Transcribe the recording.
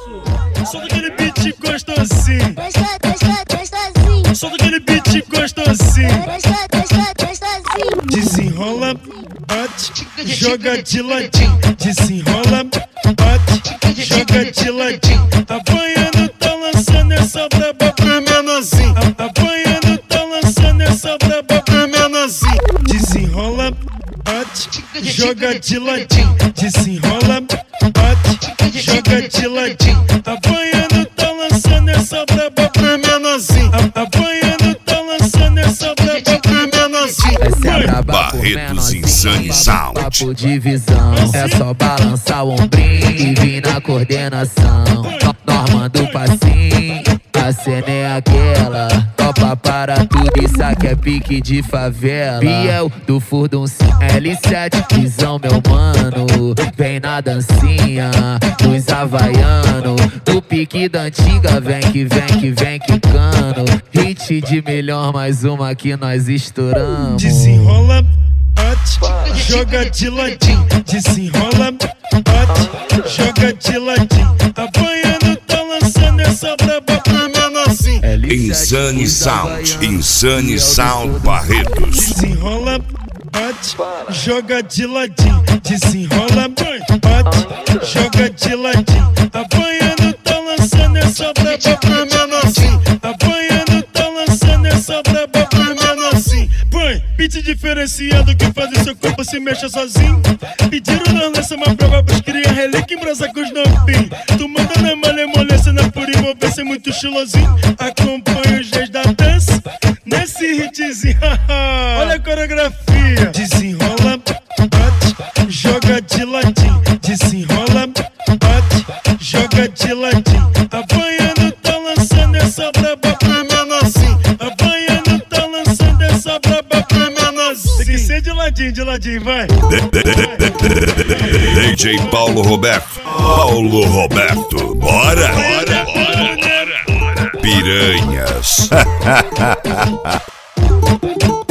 Solta aquele beat gostosinho. Gostosinho. Solta aquele beat gostosinho. Gostosinho. Desenrola, bate, joga de ladinho. Desenrola, bate, joga de ladinho. Apanhando, tá lançando essa braba pro menorzinho. Apanhando, tá lançando essa braba pro menorzinho. Desenrola, bate, joga de ladinho. Desenrola, bate, joga de ladinho. Apanhando, tá lançando essa braba pro menorzinho. Apanhando, tá lançando essa braba pro menorzinho. Essa é a braba Barretos Insane Sound. Papo de visão, é só balançar o ombrinho e vir na coordenação. Nós manda o passinho, a cena é aquela. Topa para tudo, isso aqui é pique de favela. Biel do Furdun L7, visão meu mano. Vem na dancinha, dos havaiano. Do pique da antiga, vem que vem que vem quicando. Hit de melhor, mais uma que nós estouramos. Desenrola, bate, joga de ladinho. Desenrola, bate, joga de ladinho. Apanhando, tá lançando essa braba pro menorzinho. Insane Sound. Insane Sound Barretos. Desenrola, bate, joga de ladinho. Desenrola, bate, joga de ladinho. Apanhando, tá lançando essa braba pro menorzinho. Apanhando, tá lançando essa braba pro menorzinho. Põe, beat diferenciado que faz o seu corpo se mexa sozinho. Pediram na lança uma prova pros cria relíquia em brasa com os novinhos. Tu manda na malemolência, na pura envolvência, muito estilosinho. Acompanha os reis da dança nesse hitzinho. Olha a coreografia. Desenrola, bate, joga de ladinho. Desenrola, bate, joga de ladinho. Apanhando, tá lançando essa braba pro menorzinho. Apanhando, tá lançando essa braba pro menorzinho. Tem que ser de ladinho, vai. DJ Paulo Roberto. Paulo Roberto. Bora! Bora! Bora! Bora! Piranhas.